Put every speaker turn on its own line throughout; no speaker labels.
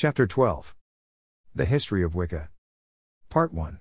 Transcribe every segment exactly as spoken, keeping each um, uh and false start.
Chapter twelve. The History of Wicca. Part one.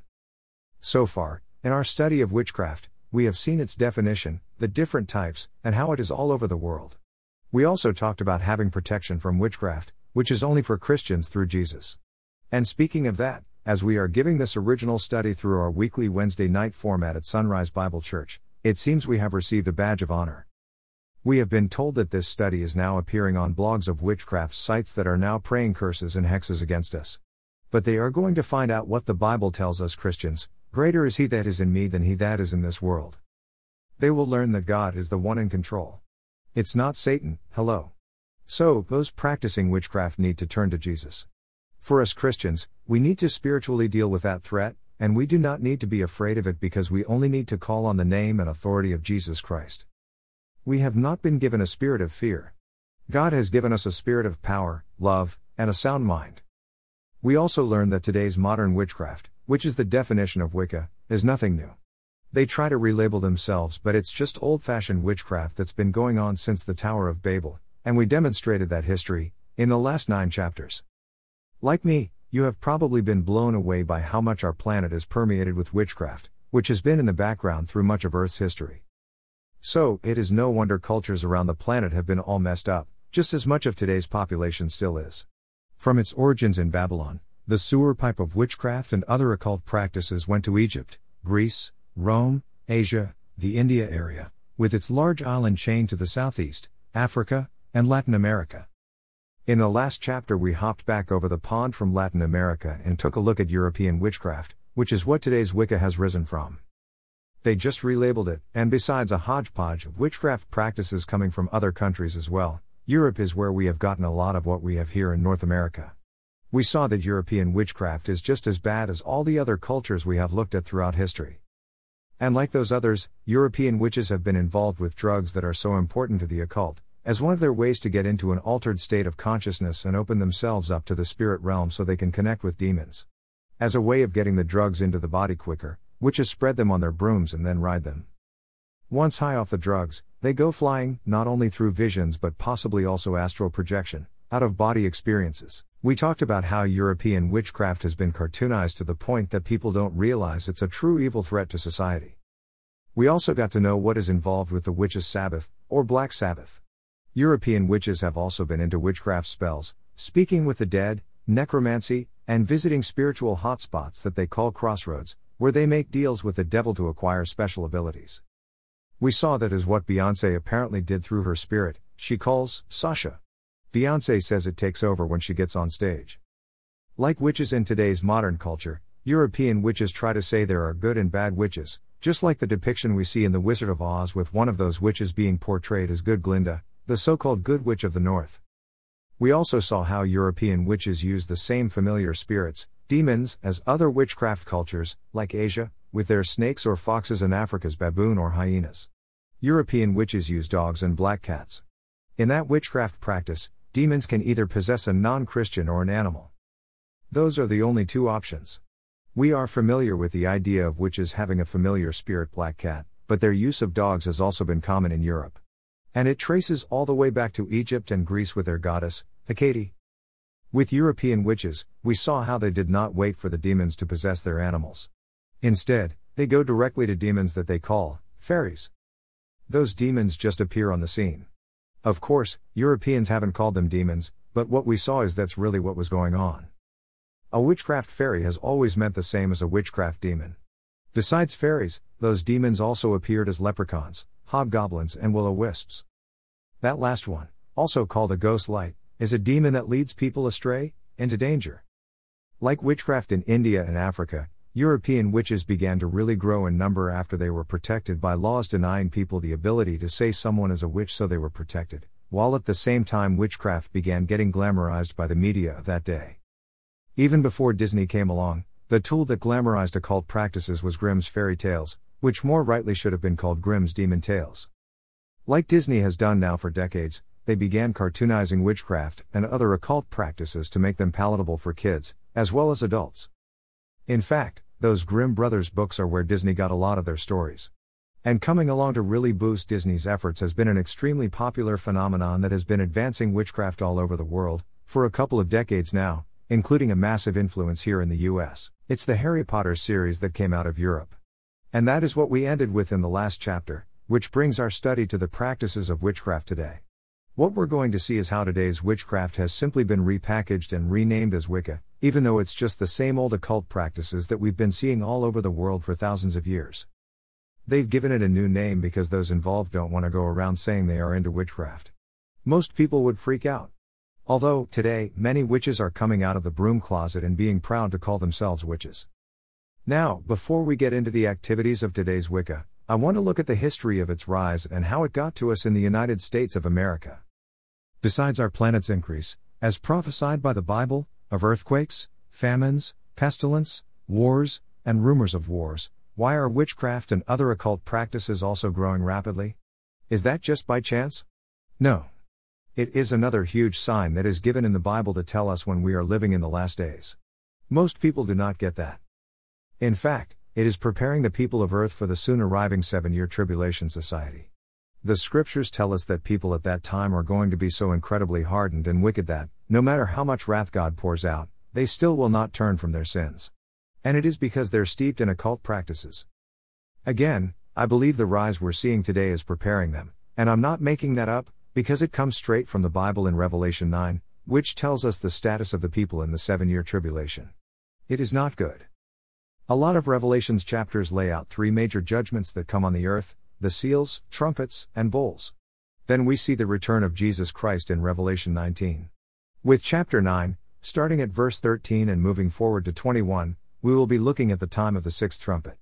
So far, in our study of witchcraft, we have seen its definition, the different types, and how it is all over the world. We also talked about having protection from witchcraft, which is only for Christians through Jesus. And speaking of that, as we are giving this original study through our weekly Wednesday night format at Sunrise Bible Church, it seems we have received a badge of honor. We have been told that this study is now appearing on blogs of witchcraft sites that are now praying curses and hexes against us. But they are going to find out what the Bible tells us Christians: greater is he that is in me than he that is in this world. They will learn that God is the one in control. It's not Satan, hello. So, those practicing witchcraft need to turn to Jesus. For us Christians, we need to spiritually deal with that threat, and we do not need to be afraid of it because we only need to call on the name and authority of Jesus Christ. We have not been given a spirit of fear. God has given us a spirit of power, love, and a sound mind. We also learn that today's modern witchcraft, which is the definition of Wicca, is nothing new. They try to relabel themselves, but it's just old-fashioned witchcraft that's been going on since the Tower of Babel, and we demonstrated that history in the last nine chapters. Like me, you have probably been blown away by how much our planet is permeated with witchcraft, which has been in the background through much of Earth's history. So, it is no wonder cultures around the planet have been all messed up, just as much of today's population still is. From its origins in Babylon, the sewer pipe of witchcraft and other occult practices went to Egypt, Greece, Rome, Asia, the India area, with its large island chain to the southeast, Africa, and Latin America. In the last chapter we hopped back over the pond from Latin America and took a look at European witchcraft, which is what today's Wicca has risen from. They just relabeled it, and besides a hodgepodge of witchcraft practices coming from other countries as well, Europe is where we have gotten a lot of what we have here in North America. We saw that European witchcraft is just as bad as all the other cultures we have looked at throughout history. And like those others, European witches have been involved with drugs that are so important to the occult, as one of their ways to get into an altered state of consciousness and open themselves up to the spirit realm so they can connect with demons. As a way of getting the drugs into the body quicker, witches spread them on their brooms and then ride them. Once high off the drugs, they go flying, not only through visions but possibly also astral projection, out-of-body experiences. We talked about how European witchcraft has been cartoonized to the point that people don't realize it's a true evil threat to society. We also got to know what is involved with the witches' Sabbath, or Black Sabbath. European witches have also been into witchcraft spells, speaking with the dead, necromancy, and visiting spiritual hotspots that they call crossroads, where they make deals with the devil to acquire special abilities. We saw that is what Beyoncé apparently did through her spirit, she calls Sasha. Beyoncé says it takes over when she gets on stage. Like witches in today's modern culture, European witches try to say there are good and bad witches, just like the depiction we see in The Wizard of Oz with one of those witches being portrayed as Good Glinda, the so-called Good Witch of the North. We also saw how European witches use the same familiar spirits, demons, as other witchcraft cultures, like Asia, with their snakes or foxes and Africa's baboon or hyenas. European witches use dogs and black cats. In that witchcraft practice, demons can either possess a non-Christian or an animal. Those are the only two options. We are familiar with the idea of witches having a familiar spirit black cat, but their use of dogs has also been common in Europe. And it traces all the way back to Egypt and Greece with their goddess, Hecate. With European witches, we saw how they did not wait for the demons to possess their animals. Instead, they go directly to demons that they call fairies. Those demons just appear on the scene. Of course, Europeans haven't called them demons, but what we saw is that's really what was going on. A witchcraft fairy has always meant the same as a witchcraft demon. Besides fairies, those demons also appeared as leprechauns, hobgoblins and will-o-wisps. That last one, also called a ghost light, is a demon that leads people astray, into danger. Like witchcraft in India and Africa, European witches began to really grow in number after they were protected by laws denying people the ability to say someone is a witch, so they were protected, while at the same time witchcraft began getting glamorized by the media of that day. Even before Disney came along, the tool that glamorized occult practices was Grimm's fairy tales, which more rightly should have been called Grimm's Demon Tales. Like Disney has done now for decades, they began cartoonizing witchcraft and other occult practices to make them palatable for kids, as well as adults. In fact, those Grimm Brothers books are where Disney got a lot of their stories. And coming along to really boost Disney's efforts has been an extremely popular phenomenon that has been advancing witchcraft all over the world, for a couple of decades now, including a massive influence here in the U S. It's the Harry Potter series that came out of Europe. And that is what we ended with in the last chapter, which brings our study to the practices of witchcraft today. What we're going to see is how today's witchcraft has simply been repackaged and renamed as Wicca, even though it's just the same old occult practices that we've been seeing all over the world for thousands of years. They've given it a new name because those involved don't want to go around saying they are into witchcraft. Most people would freak out. Although, today, many witches are coming out of the broom closet and being proud to call themselves witches. Now, before we get into the activities of today's Wicca, I want to look at the history of its rise and how it got to us in the United States of America. Besides our planet's increase, as prophesied by the Bible, of earthquakes, famines, pestilence, wars, and rumors of wars, why are witchcraft and other occult practices also growing rapidly? Is that just by chance? No. It is another huge sign that is given in the Bible to tell us when we are living in the last days. Most people do not get that. In fact, it is preparing the people of earth for the soon arriving seven-year tribulation society. The scriptures tell us that people at that time are going to be so incredibly hardened and wicked that, no matter how much wrath God pours out, they still will not turn from their sins. And it is because they're steeped in occult practices. Again, I believe the rise we're seeing today is preparing them, and I'm not making that up, because it comes straight from the Bible in Revelation nine, which tells us the status of the people in the seven-year tribulation. It is not good. A lot of Revelation's chapters lay out three major judgments that come on the earth: the seals, trumpets, and bowls. Then we see the return of Jesus Christ in Revelation nineteen. With chapter nine, starting at verse thirteen and moving forward to twenty-one, we will be looking at the time of the sixth trumpet.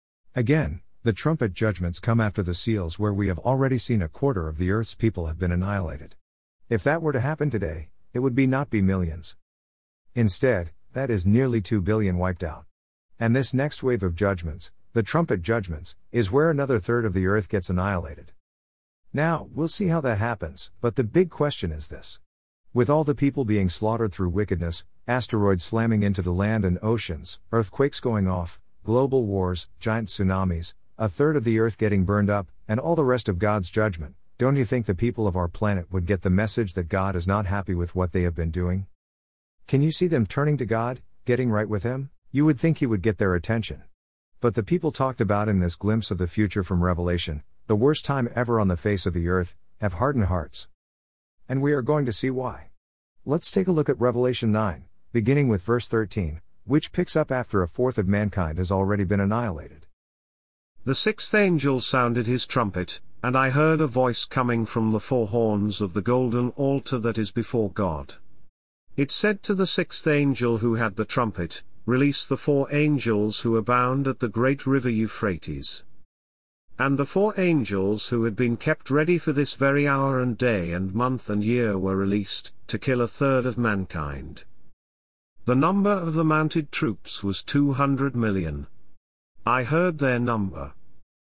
Again, the trumpet judgments come after the seals, where we have already seen a quarter of the earth's people have been annihilated. If that were to happen today, it would be not be millions. Instead, that is nearly two billion wiped out. And this next wave of judgments, the trumpet judgments, is where another third of the earth gets annihilated. Now, we'll see how that happens, but the big question is this. With all the people being slaughtered through wickedness, asteroids slamming into the land and oceans, earthquakes going off, global wars, giant tsunamis, a third of the earth getting burned up, and all the rest of God's judgment, don't you think the people of our planet would get the message that God is not happy with what they have been doing? Can you see them turning to God, getting right with Him? You would think He would get their attention. But the people talked about in this glimpse of the future from Revelation, the worst time ever on the face of the earth, have hardened hearts. And we are going to see why. Let's take a look at Revelation nine, beginning with verse thirteen, which picks up after a fourth of mankind has already been annihilated.
The sixth angel sounded his trumpet, and I heard a voice coming from the four horns of the golden altar that is before God. It said to the sixth angel who had the trumpet, "Release the four angels who are bound at the great river Euphrates." And the four angels who had been kept ready for this very hour and day and month and year were released, to kill a third of mankind. The number of the mounted troops was two hundred million. I heard their number.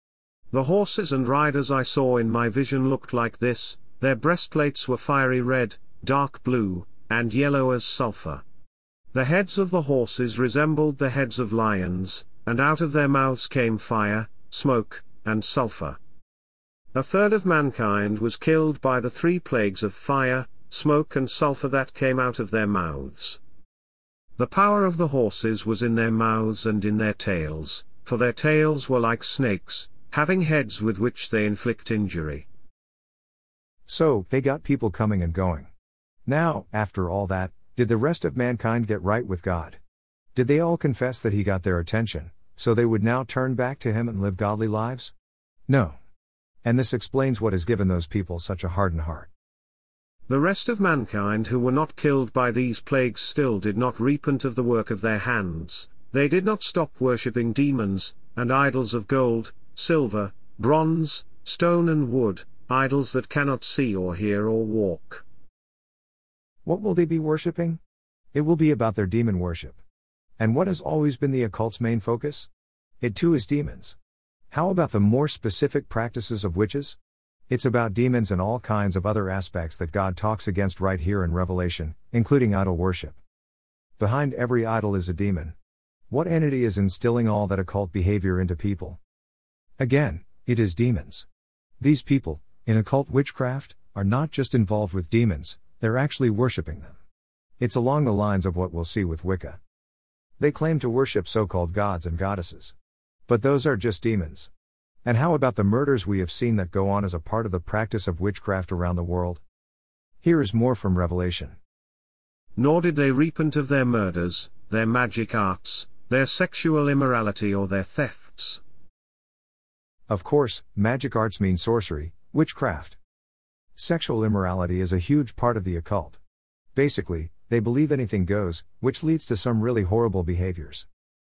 The horses and riders I saw in my vision looked like this: their breastplates were fiery red, dark blue, and yellow as sulfur. The heads of the horses resembled the heads of lions, and out of their mouths came fire, smoke, and sulfur. A third of mankind was killed by the three plagues of fire, smoke and sulfur that came out of their mouths. The power of the horses was in their mouths and in their tails, for their tails were like snakes, having heads with which they inflict injury.
So, they got people coming and going. Now, after all that, did the rest of mankind get right with God? Did they all confess that He got their attention, so they would now turn back to Him and live godly lives? No. And this explains what has given those people such a hardened heart.
The rest of mankind who were not killed by these plagues still did not repent of the work of their hands. They did not stop worshipping demons, and idols of gold, silver, bronze, stone and wood, idols that cannot see or hear or walk.
What will they be worshipping? It will be about their demon worship. And what has always been the occult's main focus? It too is demons. How about the more specific practices of witches? It's about demons and all kinds of other aspects that God talks against right here in Revelation, including idol worship. Behind every idol is a demon. What entity is instilling all that occult behavior into people? Again, it is demons. These people, in occult witchcraft, are not just involved with demons, they're actually worshipping them. It's along the lines of what we'll see with Wicca. They claim to worship so-called gods and goddesses. But those are just demons. And how about the murders we have seen that go on as a part of the practice of witchcraft around the world? Here is more from Revelation.
Nor did they repent of their murders, their magic arts, their sexual immorality or their thefts.
Of course, magic arts mean sorcery, witchcraft. Sexual immorality is a huge part of the occult. Basically, they believe anything goes, which leads to some really horrible behaviors.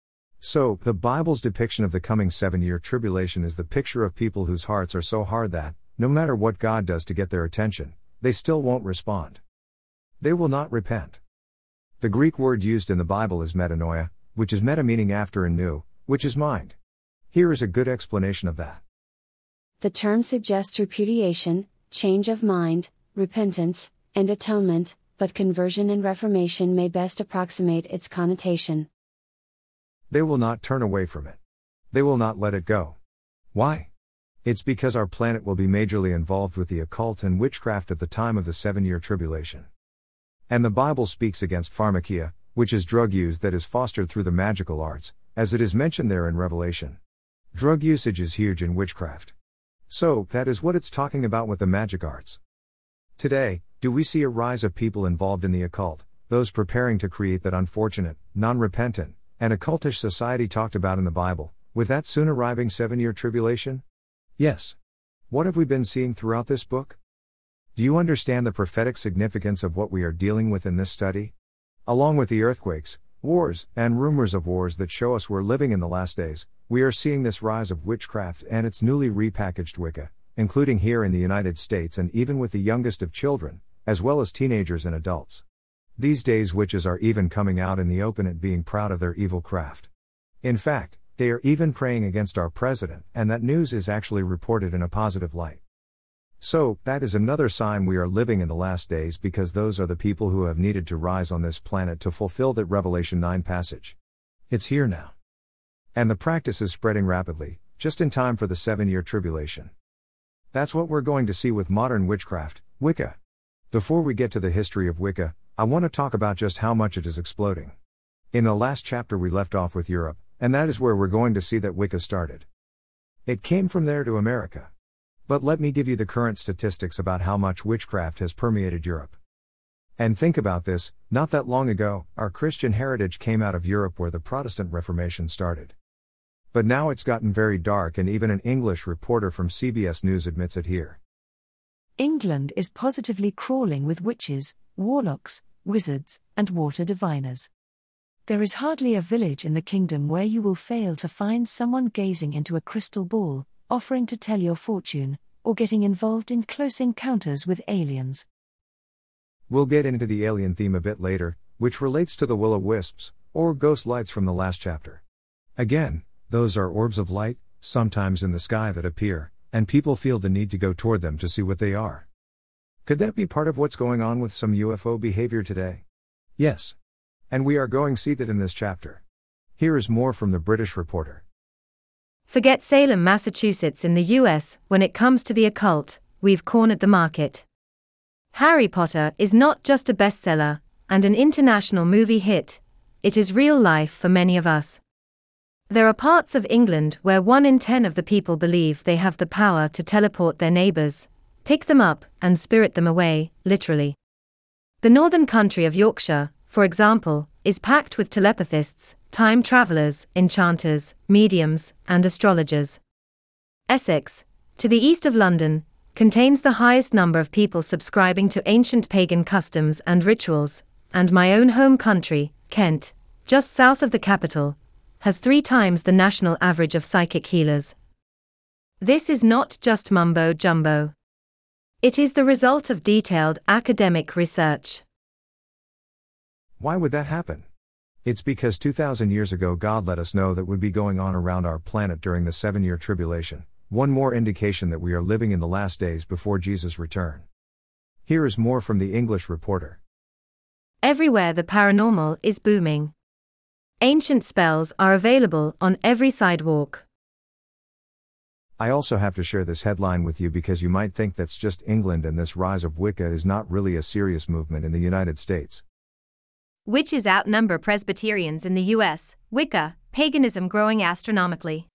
So, the Bible's depiction of the coming seven-year tribulation is the picture of people whose hearts are so hard that, no matter what God does to get their attention, they still won't respond. They will not repent. The Greek word used in the Bible is metanoia, which is meta meaning after and new, which is mind. Here is a good explanation of that.
The term suggests repudiation, change of mind, repentance, and atonement, but conversion and reformation may best approximate its connotation.
They will not turn away from it. They will not let it go. Why? It's because our planet will be majorly involved with the occult and witchcraft at the time of the seven-year tribulation. And the Bible speaks against pharmakia, which is drug use that is fostered through the magical arts, as it is mentioned there in Revelation. Drug usage is huge in witchcraft. So, that is what it's talking about with the magic arts. Today, do we see a rise of people involved in the occult, those preparing to create that unfortunate, non-repentant, and occultish society talked about in the Bible, with that soon arriving seven-year tribulation? Yes. What have we been seeing throughout this book? Do you understand the prophetic significance of what we are dealing with in this study? Along with the earthquakes, wars, and rumors of wars that show us we're living in the last days, we are seeing this rise of witchcraft and its newly repackaged Wicca, including here in the United States and even with the youngest of children, as well as teenagers and adults. These days witches are even coming out in the open and being proud of their evil craft. In fact, they are even praying against our president, and that news is actually reported in a positive light. So, that is another sign we are living in the last days because those are the people who have needed to rise on this planet to fulfill that Revelation nine passage. It's here now. And the practice is spreading rapidly, just in time for the seven-year tribulation. That's what we're going to see with modern witchcraft, Wicca. Before we get to the history of Wicca, I want to talk about just how much it is exploding. In the last chapter we left off with Europe, and that is where we're going to see that Wicca started. It came from there to America. But let me give you the current statistics about how much witchcraft has permeated Europe. And think about this, not that long ago, our Christian heritage came out of Europe where the Protestant Reformation started. But now it's gotten very dark, and even an English reporter from C B S News admits it here.
England is positively crawling with witches, warlocks, wizards, and water diviners. There is hardly a village in the kingdom where you will fail to find someone gazing into a crystal ball, offering to tell your fortune, or getting involved in close encounters with aliens.
We'll get into the alien theme a bit later, which relates to the will-o-wisps, or ghost lights from the last chapter. Again, those are orbs of light, sometimes in the sky, that appear, and people feel the need to go toward them to see what they are. Could that be part of what's going on with some U F O behavior today? Yes. And we are going to see that in this chapter. Here is more from the British reporter.
Forget Salem, Massachusetts in the U S, when it comes to the occult, we've cornered the market. Harry Potter is not just a bestseller and an international movie hit, it is real life for many of us. There are parts of England where one in ten of the people believe they have the power to teleport their neighbours, pick them up, and spirit them away, literally. The northern country of Yorkshire, for example, is packed with telepathists, time travelers, enchanters, mediums, and astrologers. Essex, to the east of London, contains the highest number of people subscribing to ancient pagan customs and rituals, and my own home country, Kent, just south of the capital, has three times the national average of psychic healers. This is not just mumbo-jumbo. It is the result of detailed academic research.
Why would that happen? It's because two thousand years ago God let us know that would be going on around our planet during the seven-year tribulation, one more indication that we are living in the last days before Jesus' return. Here is more from the English reporter.
Everywhere the paranormal is booming. Ancient spells are available on every sidewalk.
I also have to share this headline with you because you might think that's just England and this rise of Wicca is not really a serious movement in the United States.
Witches outnumber Presbyterians in the U S, Wicca, paganism growing astronomically.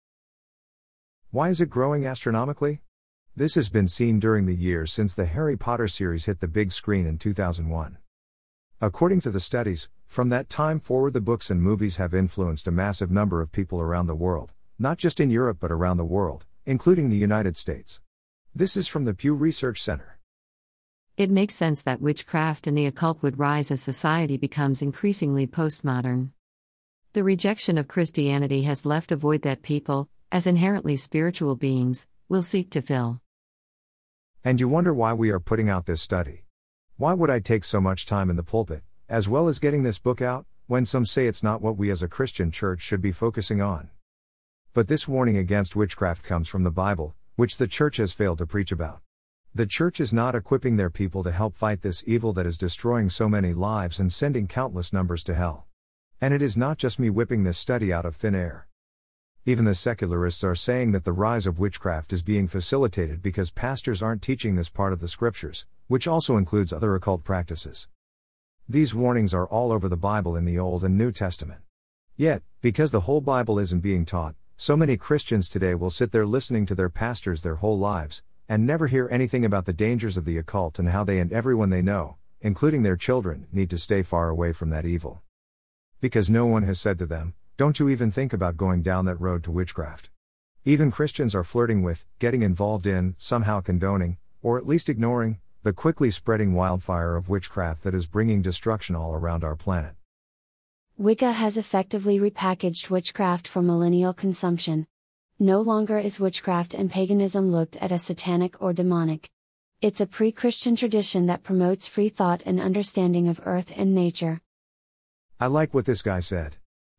Why is it growing astronomically? This has been seen during the years since the Harry Potter series hit the big screen in two thousand one. According to the studies, from that time forward the books and movies have influenced a massive number of people around the world, not just in Europe but around the world, including the United States. This is from the Pew Research Center.
It makes sense that witchcraft and the occult would rise as society becomes increasingly postmodern. The rejection of Christianity has left a void that people, as inherently spiritual beings, will seek to fill.
And you wonder why we are putting out this study. Why would I take so much time in the pulpit, as well as getting this book out, when some say it's not what we as a Christian church should be focusing on? But this warning against witchcraft comes from the Bible, which the church has failed to preach about. The church is not equipping their people to help fight this evil that is destroying so many lives and sending countless numbers to hell. And it is not just me whipping this study out of thin air. Even the secularists are saying that the rise of witchcraft is being facilitated because pastors aren't teaching this part of the scriptures, which also includes other occult practices. These warnings are all over the Bible in the Old and New Testament. Yet, because the whole Bible isn't being taught, so many Christians today will sit there listening to their pastors their whole lives, and never hear anything about the dangers of the occult and how they and everyone they know, including their children, need to stay far away from that evil. Because no one has said to them, don't you even think about going down that road to witchcraft. Even Christians are flirting with, getting involved in, somehow condoning, or at least ignoring, the quickly spreading wildfire of witchcraft that is bringing destruction all around our planet.
Wicca has effectively repackaged witchcraft for millennial consumption. No longer is witchcraft and paganism looked at as satanic or demonic. It's a pre-Christian tradition that promotes free thought and understanding of earth and nature.
I like what this guy said.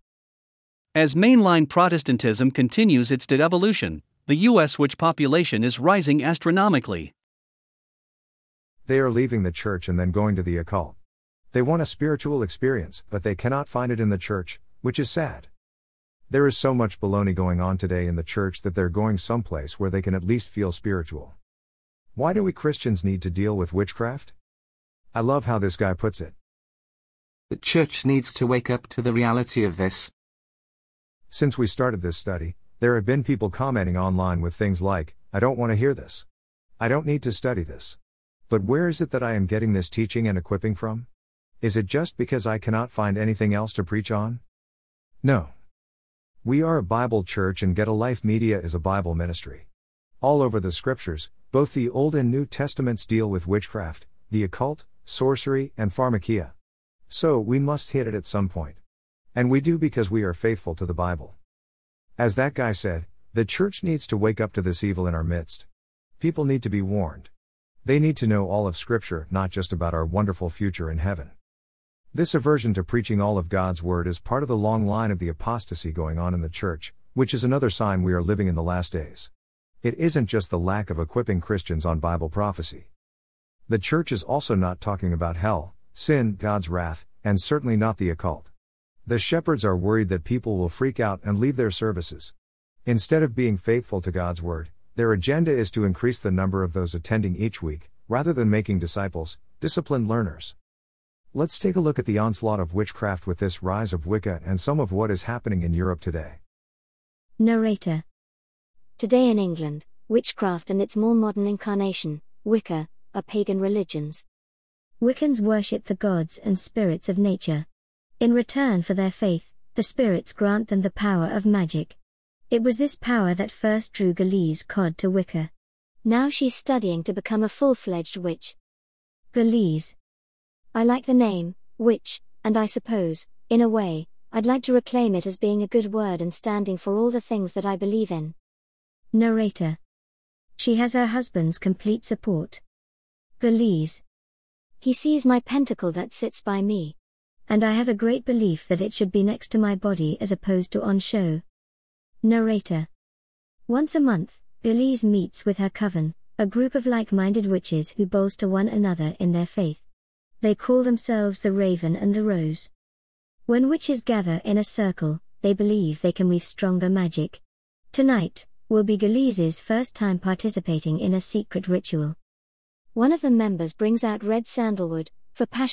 As mainline Protestantism continues its devolution, the U S witch population is rising astronomically.
They are leaving the church and then going to the occult. They want a spiritual experience, but they cannot find it in the church, which is sad. There is so much baloney going on today in the church that they're going someplace where they can at least feel spiritual. Why do we Christians need to deal with witchcraft? I love how this guy puts it.
The church needs to wake up to the reality of this.
Since we started this study, there have been people commenting online with things like, I don't want to hear this. I don't need to study this. But where is it that I am getting this teaching and equipping from? Is it just because I cannot find anything else to preach on? No. We are a Bible church and Get a Life Media is a Bible ministry. All over the scriptures, both the Old and New Testaments deal with witchcraft, the occult, sorcery, and pharmakia. So we must hit it at some point. And we do because we are faithful to the Bible. As that guy said, the church needs to wake up to this evil in our midst. People need to be warned. They need to know all of Scripture, not just about our wonderful future in heaven. This aversion to preaching all of God's Word is part of the long line of the apostasy going on in the church, which is another sign we are living in the last days. It isn't just the lack of equipping Christians on Bible prophecy. The church is also not talking about hell, sin, God's wrath, and certainly not the occult. The shepherds are worried that people will freak out and leave their services. Instead of being faithful to God's Word, their agenda is to increase the number of those attending each week, rather than making disciples, disciplined learners. Let's take a look at the onslaught of witchcraft with this rise of Wicca and some of what is happening in Europe today.
Narrator. Today in England, witchcraft and its more modern incarnation, Wicca, are pagan religions. Wiccans worship the gods and spirits of nature. In return for their faith, the spirits grant them the power of magic. It was this power that first drew Gillies Codd to Wicca. Now she's studying to become a full-fledged witch. Gillies. I like the name, witch, and I suppose, in a way, I'd like to reclaim it as being a good word and standing for all the things that I believe in. Narrator. She has her husband's complete support. Gillies. He sees my pentacle that sits by me. And I have a great belief that it should be next to my body as opposed to on show. Narrator. Once a month, Gillies meets with her coven, a group of like-minded witches who bolster one another in their faith. They call themselves the Raven and the Rose. When witches gather in a circle, they believe they can weave stronger magic. Tonight will be Gillies's first time participating in a secret ritual. One of the members brings out red sandalwood, for passion,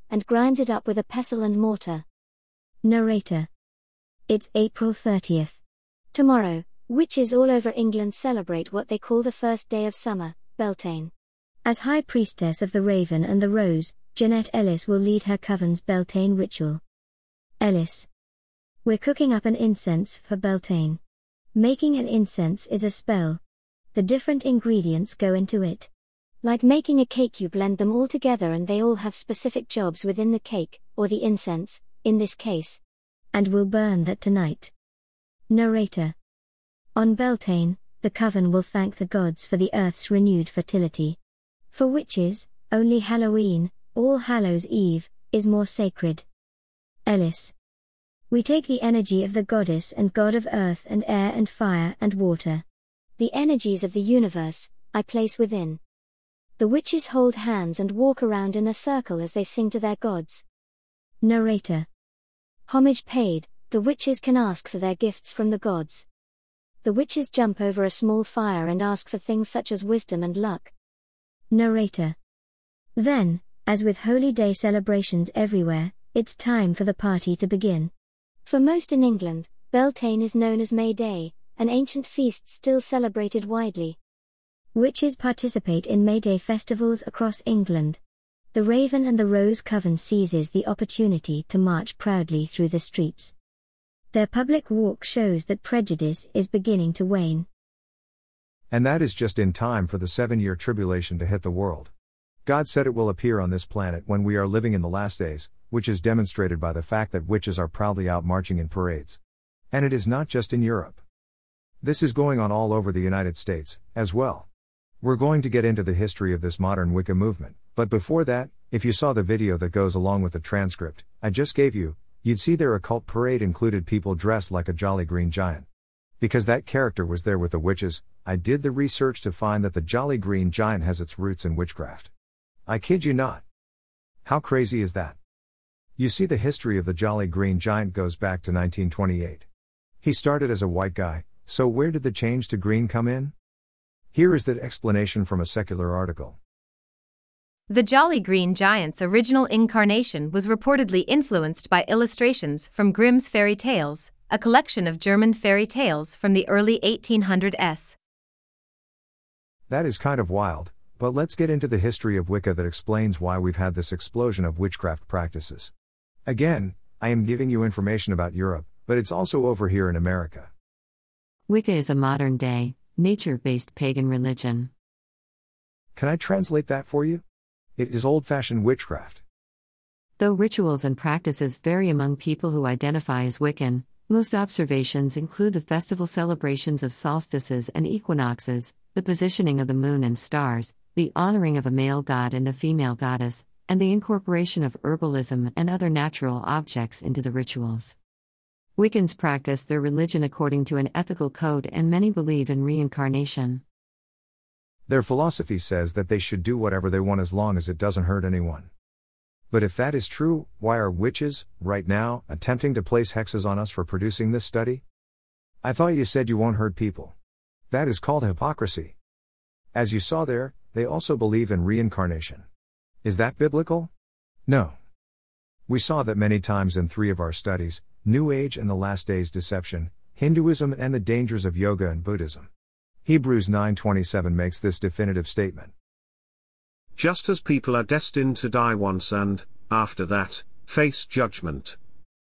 and grinds it up with a pestle and mortar. Narrator. It's April thirtieth. Tomorrow, witches all over England celebrate what they call the first day of summer, Beltane. As High Priestess of the Raven and the Rose, Jeanette Ellis will lead her coven's Beltane ritual. Ellis. We're cooking up an incense for Beltane. Making an incense is a spell. The different ingredients go into it. Like making a cake, you blend them all together and they all have specific jobs within the cake, or the incense, in this case. And we'll burn that tonight. Narrator. On Beltane, the coven will thank the gods for the earth's renewed fertility. For witches, only Halloween, All Hallows Eve, is more sacred. Ellis. We take the energy of the goddess and god of earth and air and fire and water. The energies of the universe, I place within. The witches hold hands and walk around in a circle as they sing to their gods. Narrator. Homage paid, the witches can ask for their gifts from the gods. The witches jump over a small fire and ask for things such as wisdom and luck. Narrator. Then, as with holy day celebrations everywhere, it's time for the party to begin. For most in England, Beltane is known as May Day, an ancient feast still celebrated widely. Witches participate in May Day festivals across England. The Raven and the Rose Coven seizes the opportunity to march proudly through the streets. Their public walk shows that prejudice is beginning to wane.
And that is just in time for the seven-year tribulation to hit the world. God said it will appear on this planet when we are living in the last days, which is demonstrated by the fact that witches are proudly out marching in parades. And it is not just in Europe. This is going on all over the United States, as well. We're going to get into the history of this modern Wicca movement, but before that, if you saw the video that goes along with the transcript I just gave you, you'd see their occult parade included people dressed like a Jolly Green Giant. Because that character was there with the witches, I did the research to find that the Jolly Green Giant has its roots in witchcraft. I kid you not. How crazy is that? You see, the history of the Jolly Green Giant goes back to nineteen twenty-eight. He started as a white guy, so where did the change to green come in? Here is the explanation from a secular article.
The Jolly Green Giant's original incarnation was reportedly influenced by illustrations from Grimm's Fairy Tales, a collection of German fairy tales from the early eighteen hundreds.
That is kind of wild, but let's get into the history of Wicca that explains why we've had this explosion of witchcraft practices. Again, I am giving you information about Europe, but it's also over here in America.
Wicca is a modern-day, nature-based pagan religion.
Can I translate that for you? It is old-fashioned witchcraft.
Though rituals and practices vary among people who identify as Wiccan, most observations include the festival celebrations of solstices and equinoxes, the positioning of the moon and stars, the honoring of a male god and a female goddess, and the incorporation of herbalism and other natural objects into the rituals. Wiccans practice their religion according to an ethical code, and many believe in reincarnation.
Their philosophy says that they should do whatever they want as long as it doesn't hurt anyone. But if that is true, why are witches, right now, attempting to place hexes on us for producing this study? I thought you said you won't hurt people. That is called hypocrisy. As you saw there, they also believe in reincarnation. Is that biblical? No. We saw that many times in three of our studies: New Age and the Last Days Deception, Hinduism and the Dangers of Yoga and Buddhism. Hebrews nine twenty-seven makes this definitive statement.
Just as people are destined to die once and, after that, face judgment.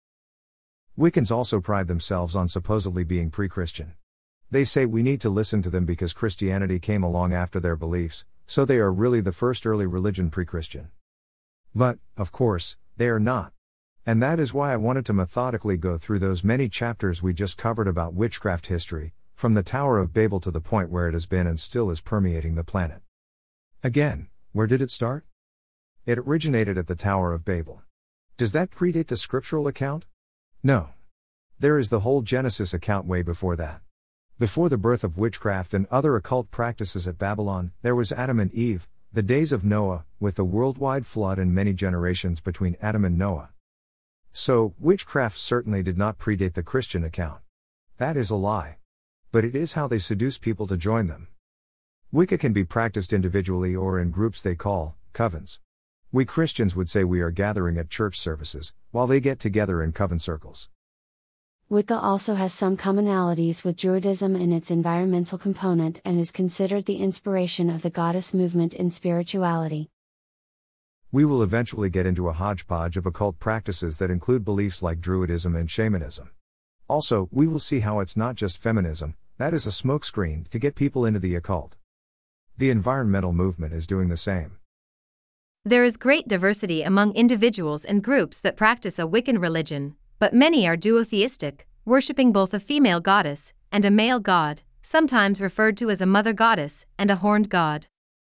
Wiccans also pride themselves on supposedly being pre-Christian. They say we need to listen to them because Christianity came along after their beliefs, so they are really the first early religion pre-Christian. But, of course, they are not. And that is why I wanted to methodically go through those many chapters we just covered about witchcraft history, from the Tower of Babel to the point where it has been and still is permeating the planet. Again, where did it start? It originated at the Tower of Babel. Does that predate the scriptural account? No. There is the whole Genesis account way before that. Before the birth of witchcraft and other occult practices at Babylon, there was Adam and Eve, the days of Noah, with the worldwide flood and many generations between Adam and Noah. So, witchcraft certainly did not predate the Christian account. That is a lie. But it is how they seduce people to join them. Wicca can be practiced individually or in groups they call covens. We Christians would say we are gathering at church services, while they get together in coven circles.
Wicca also has some commonalities with Druidism in its environmental component and is considered the inspiration of the goddess movement in spirituality.
We will eventually get into a hodgepodge of occult practices that include beliefs like Druidism and shamanism. Also, we will see how it's not just feminism, that is a smokescreen to get people into the occult. The environmental movement is doing the same.
There is great diversity among individuals and groups that practice a Wiccan religion, but many are duotheistic, worshipping both a female goddess and a male god, sometimes referred to as a mother goddess and a horned god.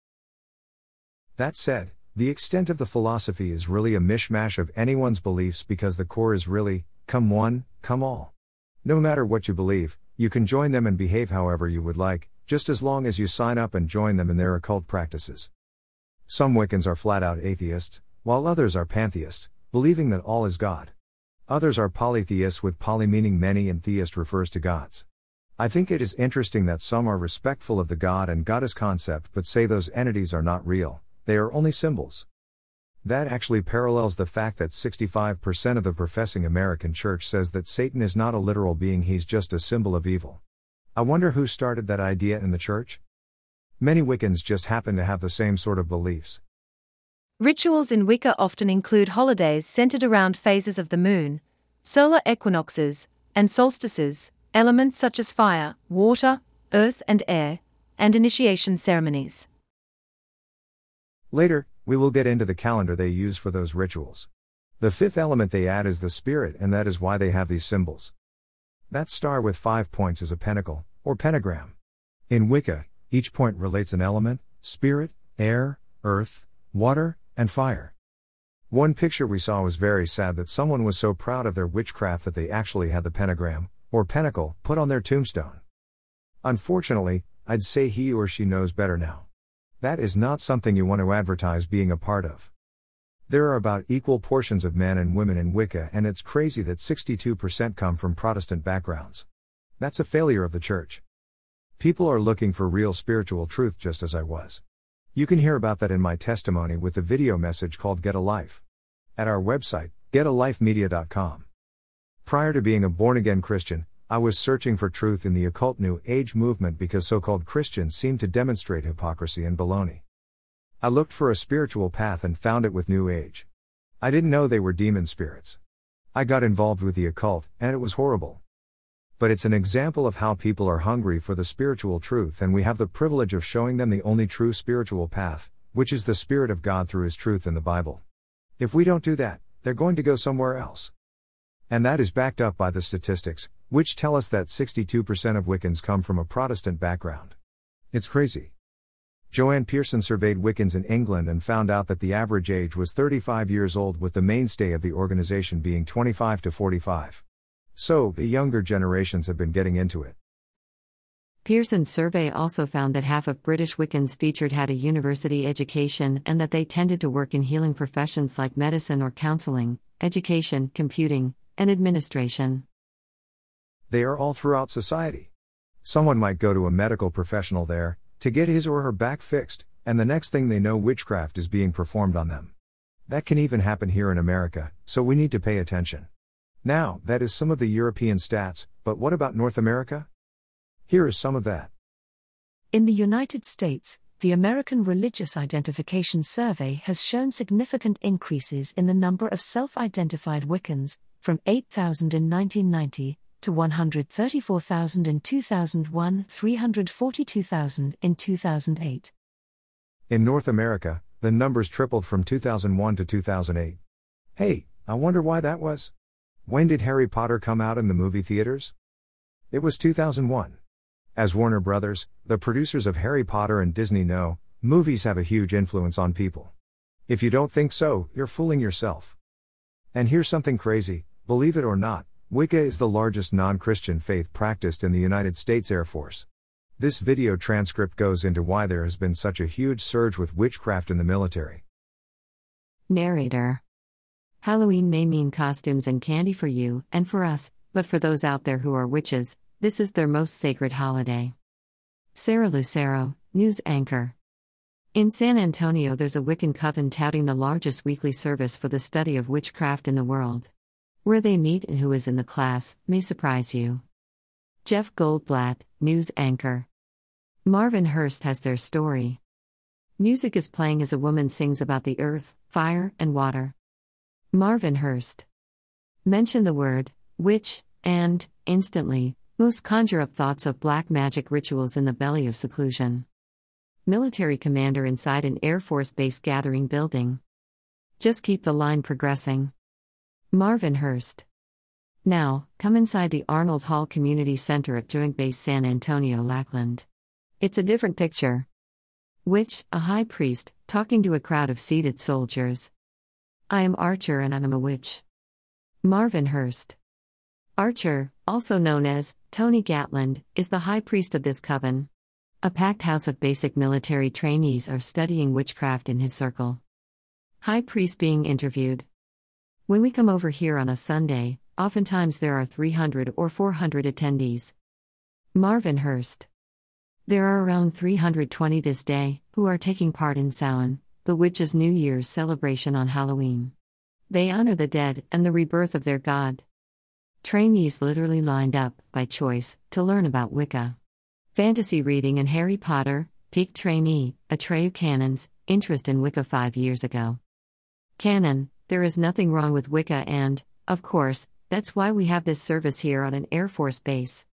That said, the extent of the philosophy is really a mishmash of anyone's beliefs because the core is really, come one, come all. No matter what you believe, you can join them and behave however you would like, just as long as you sign up and join them in their occult practices. Some Wiccans are flat-out atheists, while others are pantheists, believing that all is God. Others are polytheists with poly meaning many and theist refers to gods. I think it is interesting that some are respectful of the god and goddess concept but say those entities are not real, they are only symbols. That actually parallels the fact that sixty-five percent of the professing American church says that Satan is not a literal being, he's just a symbol of evil. I wonder who started that idea in the church? Many Wiccans just happen to have the same sort of beliefs.
Rituals in Wicca often include holidays centered around phases of the moon, solar equinoxes, and solstices, elements such as fire, water, earth, and air, and initiation ceremonies.
Later, we will get into the calendar they use for those rituals. The fifth element they add is the spirit, and that is why they have these symbols. That star with five points is a pentacle, or pentagram. In Wicca, each point relates an element: spirit, air, earth, water, and fire. One picture we saw was very sad that someone was so proud of their witchcraft that they actually had the pentagram, or pentacle, put on their tombstone. Unfortunately, I'd say he or she knows better now. That is not something you want to advertise being a part of. There are about equal portions of men and women in Wicca, and it's crazy that sixty-two percent come from Protestant backgrounds. That's a failure of the church. People are looking for real spiritual truth just as I was. You can hear about that in my testimony with the video message called Get a Life. At our website, get a life media dot com. Prior to being a born-again Christian, I was searching for truth in the occult New Age movement because so-called Christians seem to demonstrate hypocrisy and baloney. I looked for a spiritual path and found it with New Age. I didn't know they were demon spirits. I got involved with the occult, and it was horrible. But it's an example of how people are hungry for the spiritual truth, and we have the privilege of showing them the only true spiritual path, which is the Spirit of God through His truth in the Bible. If we don't do that, they're going to go somewhere else. And that is backed up by the statistics, which tell us that sixty-two percent of Wiccans come from a Protestant background. It's crazy. Joanne Pearson surveyed Wiccans in England and found out that the average age was thirty-five years old, with the mainstay of the organization being twenty-five to forty-five. So, the younger generations have been getting into it.
Pearson's survey also found that half of British Wiccans featured had a university education and that they tended to work in healing professions like medicine or counseling, education, computing, and administration.
They are all throughout society. Someone might go to a medical professional there to get his or her back fixed, and the next thing they know, witchcraft is being performed on them. That can even happen here in America, so we need to pay attention. Now, that is some of the European stats, but what about North America? Here is some of that.
In the United States, the American Religious Identification Survey has shown significant increases in the number of self-identified Wiccans, from eight thousand in nineteen ninety to one hundred thirty-four thousand in two thousand one, three hundred forty-two thousand in two thousand eight.
In North America, the numbers tripled from two thousand one to two thousand eight. Hey, I wonder why that was? When did Harry Potter come out in the movie theaters? It was two thousand one. As Warner Brothers, the producers of Harry Potter and Disney know, movies have a huge influence on people. If you don't think so, you're fooling yourself. And here's something crazy, believe it or not, Wicca is the largest non-Christian faith practiced in the United States Air Force. This video transcript goes into why there has been such a huge surge with witchcraft in the military.
Narrator. Halloween may mean costumes and candy for you and for us, but for those out there who are witches, this is their most sacred holiday. Sarah Lucero, news anchor. In San Antonio, there's a Wiccan coven touting the largest weekly service for the study of witchcraft in the world. Where they meet and who is in the class may surprise you. Jeff Goldblatt, news anchor. Marvin Hurst has their story. Music is playing as a woman sings about the earth, fire, and water. Marvin Hurst. Mention the word witch, and, instantly, most conjure up thoughts of black magic rituals in the belly of seclusion. Military commander inside an Air Force Base gathering building. Just keep the line progressing. Marvin Hurst. Now, come inside the Arnold Hall Community Center at Joint Base San Antonio, Lackland. It's a different picture. Witch, a high priest, talking to a crowd of seated soldiers. I am Archer and I'm a witch. Marvin Hurst. Archer, also known as Tony Gatland, is the high priest of this coven. A packed house of basic military trainees are studying witchcraft in his circle. High priest being interviewed. When we come over here on a Sunday, oftentimes there are three hundred or four hundred attendees. Marvin Hurst. There are around three hundred twenty this day, who are taking part in Samhain, the witches' New Year's celebration on Halloween. They honor the dead and the rebirth of their god. Trainees literally lined up, by choice, to learn about Wicca. Fantasy reading and Harry Potter, piqued trainee, Atreyu Cannon's, interest in Wicca five years ago. Cannon, there is nothing wrong with Wicca and, of course, that's why we have this service here on an Air Force base.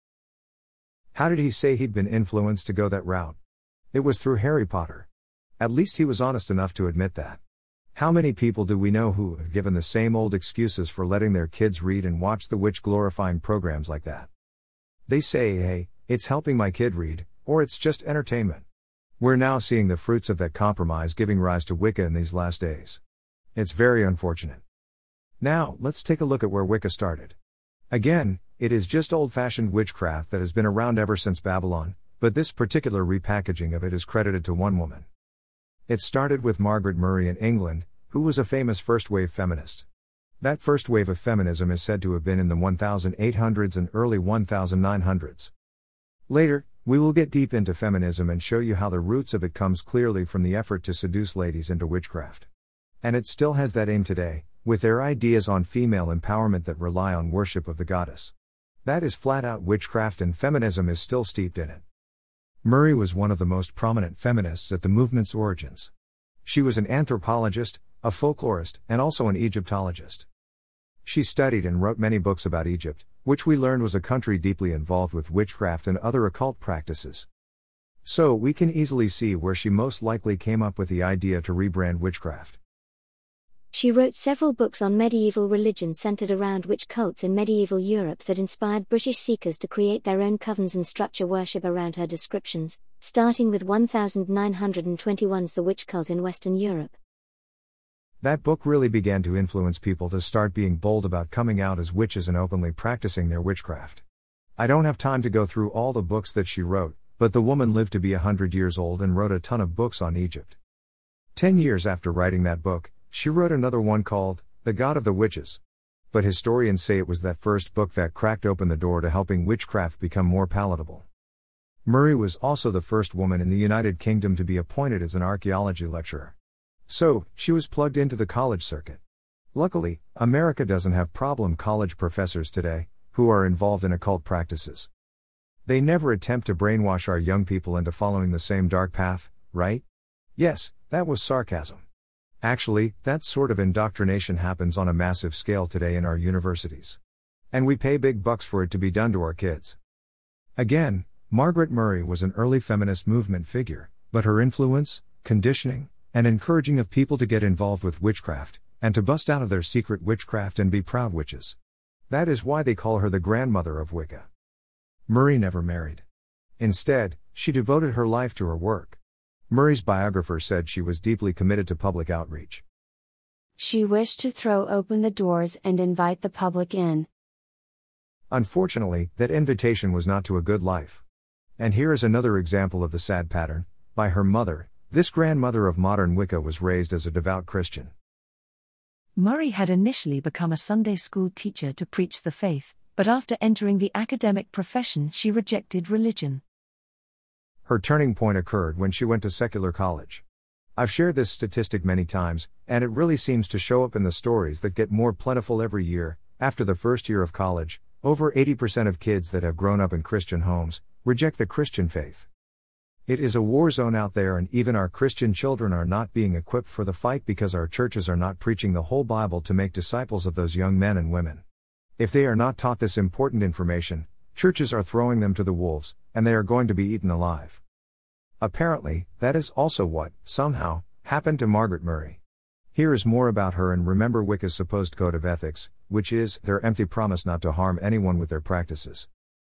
How did he say he'd been influenced to go that route? It was through Harry Potter. At least he was honest enough to admit that. How many people do we know who have given the same old excuses for letting their kids read and watch the witch-glorifying programs like that? They say, hey, it's helping my kid read, or it's just entertainment. We're now seeing the fruits of that compromise giving rise to Wicca in these last days. It's very unfortunate. Now, let's take a look at where Wicca started. Again, it is just old-fashioned witchcraft that has been around ever since Babylon, but this particular repackaging of it is credited to one woman. It started with Margaret Murray in England, who was a famous first-wave feminist. That first wave of feminism is said to have been in the eighteen hundreds and early nineteen hundreds. Later, we will get deep into feminism and show you how the roots of it comes clearly from the effort to seduce ladies into witchcraft. And it still has that aim today, with their ideas on female empowerment that rely on worship of the goddess. That is flat-out witchcraft, and feminism is still steeped in it. Murray was one of the most prominent feminists at the movement's origins. She was an anthropologist, a folklorist, and also an Egyptologist. She studied and wrote many books about Egypt, which we learned was a country deeply involved with witchcraft and other occult practices. So we can easily see where she most likely came up with the idea to rebrand witchcraft.
She wrote several books on medieval religion centered around witch cults in medieval Europe that inspired British seekers to create their own covens and structure worship around her descriptions, starting with nineteen twenty-one's The Witch Cult in Western Europe.
That book really began to influence people to start being bold about coming out as witches and openly practicing their witchcraft. I don't have time to go through all the books that she wrote, but the woman lived to be a hundred years old and wrote a ton of books on Egypt. Ten years after writing that book, she wrote another one called The God of the Witches. But historians say it was that first book that cracked open the door to helping witchcraft become more palatable. Murray was also the first woman in the United Kingdom to be appointed as an archaeology lecturer. So, she was plugged into the college circuit. Luckily, America doesn't have problem college professors today, who are involved in occult practices. They never attempt to brainwash our young people into following the same dark path, right? Yes, that was sarcasm. Actually, that sort of indoctrination happens on a massive scale today in our universities. And we pay big bucks for it to be done to our kids. Again, Margaret Murray was an early feminist movement figure, but her influence, conditioning, and encouraging of people to get involved with witchcraft, and to bust out of their secret witchcraft and be proud witches. That is why they call her the grandmother of Wicca. Murray never married. Instead, she devoted her life to her work. Murray's biographer said she was deeply committed to public outreach.
She wished to throw open the doors and invite the public in.
Unfortunately, that invitation was not to a good life. And here is another example of the sad pattern. By her mother, this grandmother of modern Wicca was raised as a devout Christian.
Murray had initially become a Sunday school teacher to preach the faith, but after entering the academic profession she rejected religion.
Her turning point occurred when she went to secular college. I've shared this statistic many times, and it really seems to show up in the stories that get more plentiful every year. After the first year of college, over eighty percent of kids that have grown up in Christian homes reject the Christian faith. It is a war zone out there, and even our Christian children are not being equipped for the fight because our churches are not preaching the whole Bible to make disciples of those young men and women. If they are not taught this important information, churches are throwing them to the wolves, and they are going to be eaten alive. Apparently, that is also what, somehow, happened to Margaret Murray. Here is more about her, and remember Wicca's supposed code of ethics, which is their empty promise not to harm anyone with their practices.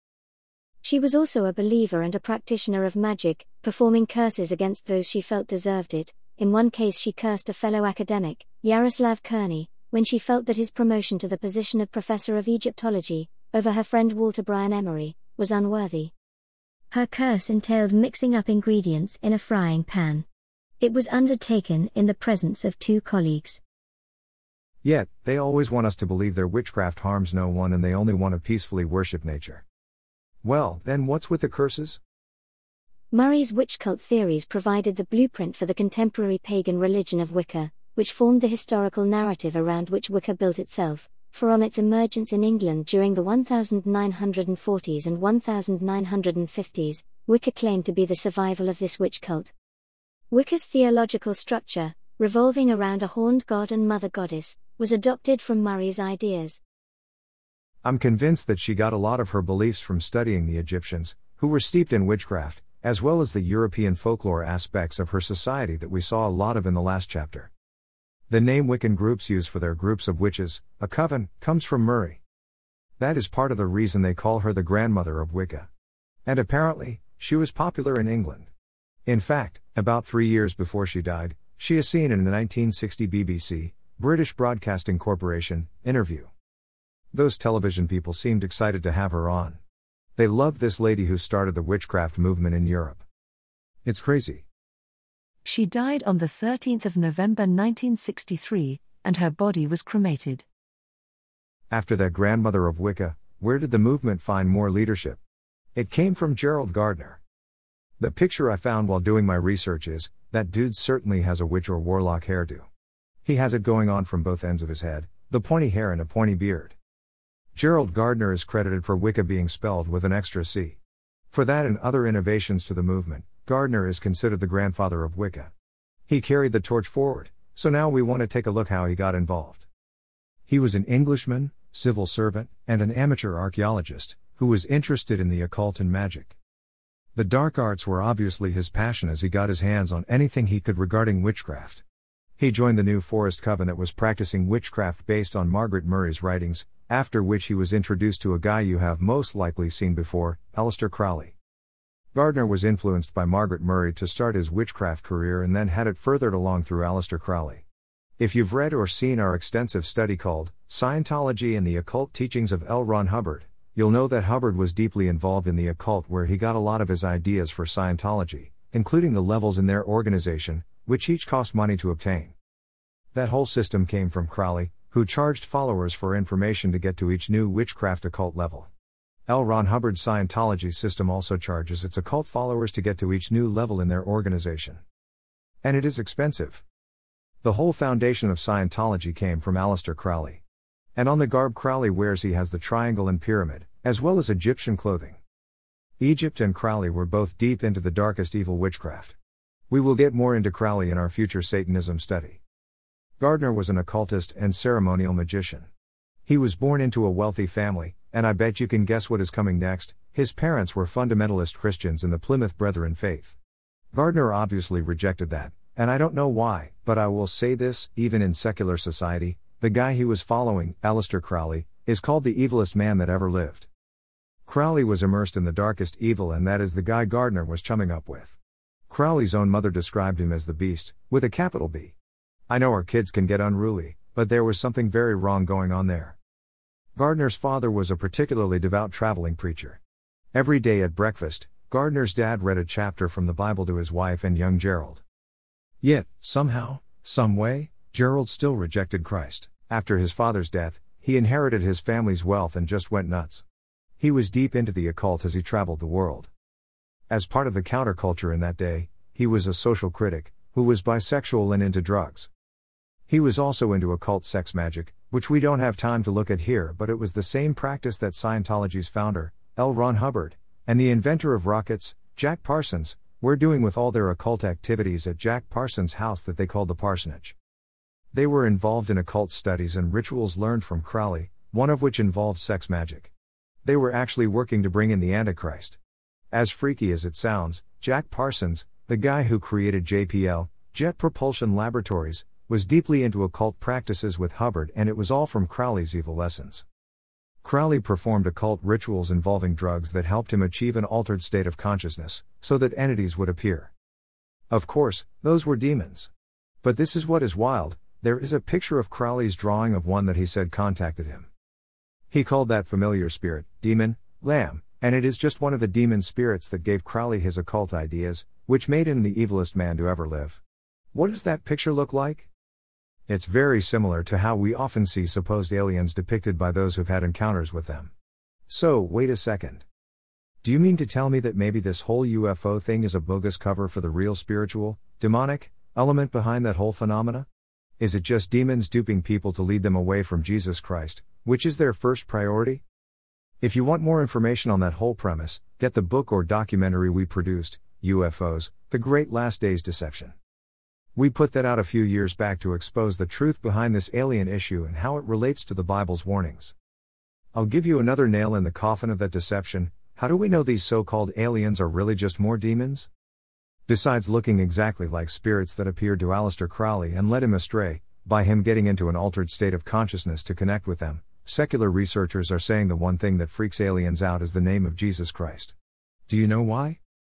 She was also a believer and a practitioner of magic, performing curses against those she felt deserved it. In one case she cursed a fellow academic, Yaroslav Kearney, when she felt that his promotion to the position of Professor of Egyptology, over her friend Walter Bryan Emery, was unworthy. Her curse entailed mixing up ingredients in a frying pan. It was undertaken in the presence of two colleagues.
Yet, they always want us to believe their witchcraft harms no one and they only want to peacefully worship nature. Well, then what's with the curses?
Murray's witch cult theories provided the blueprint for the contemporary pagan religion of Wicca, which formed the historical narrative around which Wicca built itself, for on its emergence in England during the nineteen forties and nineteen fifties, Wicca claimed to be the survival of this witch cult. Wicca's theological structure, revolving around a horned god and mother goddess, was adopted from Murray's ideas.
I'm convinced that she got a lot of her beliefs from studying the Egyptians, who were steeped in witchcraft, as well as the European folklore aspects of her society that we saw a lot of in the last chapter. The name Wiccan groups use for their groups of witches, a coven, comes from Murray. That is part of the reason they call her the grandmother of Wicca. And apparently, she was popular in England. In fact, about three years before she died, she is seen in a nineteen sixty B B C, British Broadcasting Corporation, interview. Those television people seemed excited to have her on. They loved this lady who started the witchcraft movement in Europe. It's crazy.
She died on the thirteenth of November nineteen sixty-three, and her body was cremated.
After that grandmother of Wicca, where did the movement find more leadership? It came from Gerald Gardner. The picture I found while doing my research is, that dude certainly has a witch or warlock hairdo. He has it going on from both ends of his head, the pointy hair and a pointy beard. Gerald Gardner is credited for Wicca being spelled with an extra C. For that and other innovations to the movement, Gardner is considered the grandfather of Wicca. He carried the torch forward, so now we want to take a look how he got involved. He was an Englishman, civil servant, and an amateur archaeologist, who was interested in the occult and magic. The dark arts were obviously his passion as he got his hands on anything he could regarding witchcraft. He joined the New Forest Coven that was practicing witchcraft based on Margaret Murray's writings, after which he was introduced to a guy you have most likely seen before, Aleister Crowley. Gardner was influenced by Margaret Murray to start his witchcraft career and then had it furthered along through Aleister Crowley. If you've read or seen our extensive study called Scientology and the Occult Teachings of L. Ron Hubbard, you'll know that Hubbard was deeply involved in the occult, where he got a lot of his ideas for Scientology, including the levels in their organization, which each cost money to obtain. That whole system came from Crowley, who charged followers for information to get to each new witchcraft occult level. L. Ron Hubbard's Scientology system also charges its occult followers to get to each new level in their organization. And it is expensive. The whole foundation of Scientology came from Aleister Crowley. And on the garb Crowley wears he has the triangle and pyramid, as well as Egyptian clothing. Egypt and Crowley were both deep into the darkest evil witchcraft. We will get more into Crowley in our future Satanism study. Gardner was an occultist and ceremonial magician. He was born into a wealthy family, and I bet you can guess what is coming next. His parents were fundamentalist Christians in the Plymouth Brethren faith. Gardner obviously rejected that, and I don't know why, but I will say this, even in secular society, the guy he was following, Aleister Crowley, is called the evilest man that ever lived. Crowley was immersed in the darkest evil, and that is the guy Gardner was chumming up with. Crowley's own mother described him as the beast, with a capital B. I know our kids can get unruly, but there was something very wrong going on there. Gardner's father was a particularly devout traveling preacher. Every day at breakfast, Gardner's dad read a chapter from the Bible to his wife and young Gerald. Yet, somehow, some way, Gerald still rejected Christ. After his father's death, he inherited his family's wealth and just went nuts. He was deep into the occult as he traveled the world. As part of the counterculture in that day, he was a social critic, who was bisexual and into drugs. He was also into occult sex magic, which we don't have time to look at here, but it was the same practice that Scientology's founder, L. Ron Hubbard, and the inventor of rockets, Jack Parsons, were doing with all their occult activities at Jack Parsons' house that they called the parsonage. They were involved in occult studies and rituals learned from Crowley, one of which involved sex magic. They were actually working to bring in the Antichrist. As freaky as it sounds, Jack Parsons, the guy who created J P L, Jet Propulsion Laboratories, was deeply into occult practices with Hubbard, and it was all from Crowley's evil lessons. Crowley performed occult rituals involving drugs that helped him achieve an altered state of consciousness, so that entities would appear. Of course, those were demons. But this is what is wild, there is a picture of Crowley's drawing of one that he said contacted him. He called that familiar spirit, demon, lamb, and it is just one of the demon spirits that gave Crowley his occult ideas, which made him the evilest man to ever live. What does that picture look like? It's very similar to how we often see supposed aliens depicted by those who've had encounters with them. So, wait a second. Do you mean to tell me that maybe this whole U F O thing is a bogus cover for the real spiritual, demonic, element behind that whole phenomena? Is it just demons duping people to lead them away from Jesus Christ, which is their first priority? If you want more information on that whole premise, get the book or documentary we produced, U F Os, The Great Last Days Deception. We put that out a few years back to expose the truth behind this alien issue and how it relates to the Bible's warnings. I'll give you another nail in the coffin of that deception. How do we know these so-called aliens are really just more demons? Besides looking exactly like spirits that appeared to Aleister Crowley and led him astray, by him getting into an altered state of consciousness to connect with them, secular researchers are saying the one thing that freaks aliens out is the name of Jesus Christ. Do you know why?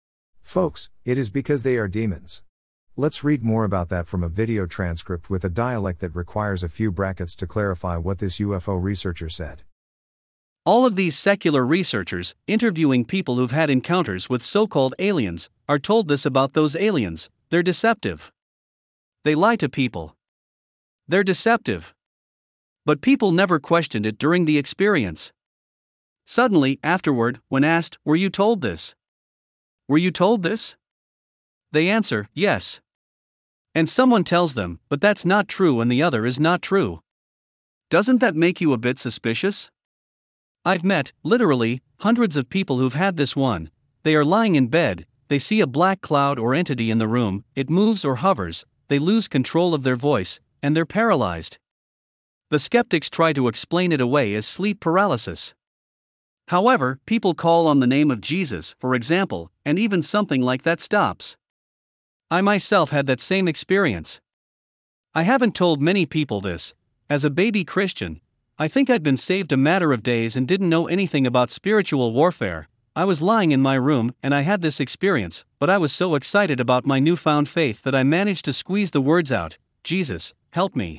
Folks, it is because they are demons. Let's read more about that from a video transcript with a dialect that requires a few brackets to clarify what this U F O researcher said.
All of these secular researchers, interviewing people who've had encounters with so-called aliens, are told this about those aliens: they're deceptive. They lie to people. They're deceptive. But people never questioned it during the experience. Suddenly, afterward, when asked, "Were you told this? Were you told this?" they answer, "Yes." And someone tells them, "But that's not true and the other is not true." Doesn't that make you a bit suspicious? I've met, literally, hundreds of people who've had this one. They are lying in bed, they see a black cloud or entity in the room, it moves or hovers, they lose control of their voice, and they're paralyzed. The skeptics try to explain it away as sleep paralysis. However, people call on the name of Jesus, for example, and even something like that stops. I myself had that same experience. I haven't told many people this. As a baby Christian, I think I'd been saved a matter of days and didn't know anything about spiritual warfare. I was lying in my room and I had this experience, but I was so excited about my newfound faith that I managed to squeeze the words out, "Jesus, help me."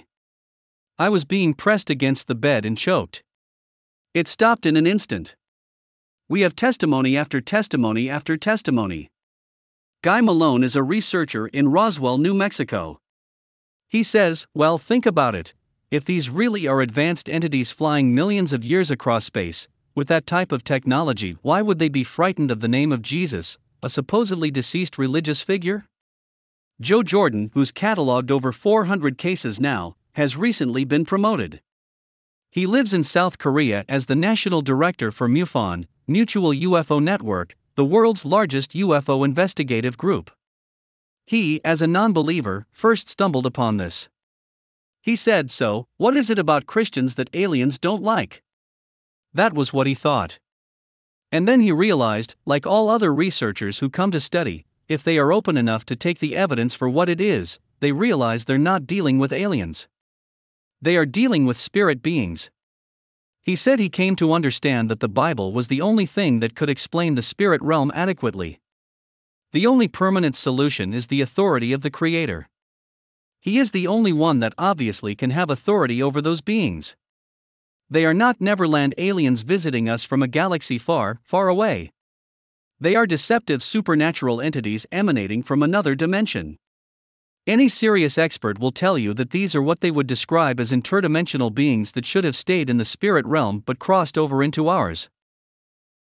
I was being pressed against the bed and choked. It stopped in an instant. We have testimony after testimony after testimony. Guy Malone is a researcher in Roswell, New Mexico. He says, "Well, think about it. If these really are advanced entities flying millions of years across space, with that type of technology, why would they be frightened of the name of Jesus, a supposedly deceased religious figure?" Joe Jordan, who's cataloged over four hundred cases now, has recently been promoted. He lives in South Korea as the National Director for MUFON, Mutual U F O Network, the world's largest U F O investigative group. He, as a non-believer, first stumbled upon this. He said, "So, what is it about Christians that aliens don't like?" That was what he thought. And then he realized, like all other researchers who come to study, if they are open enough to take the evidence for what it is, they realize they're not dealing with aliens. They are dealing with spirit beings. He said he came to understand that the Bible was the only thing that could explain the spirit realm adequately. The only permanent solution is the authority of the Creator. He is the only one that obviously can have authority over those beings. They are not Neverland aliens visiting us from a galaxy far, far away. They are deceptive supernatural entities emanating from another dimension. Any serious expert will tell you that these are what they would describe as interdimensional beings that should have stayed in the spirit realm but crossed over into ours.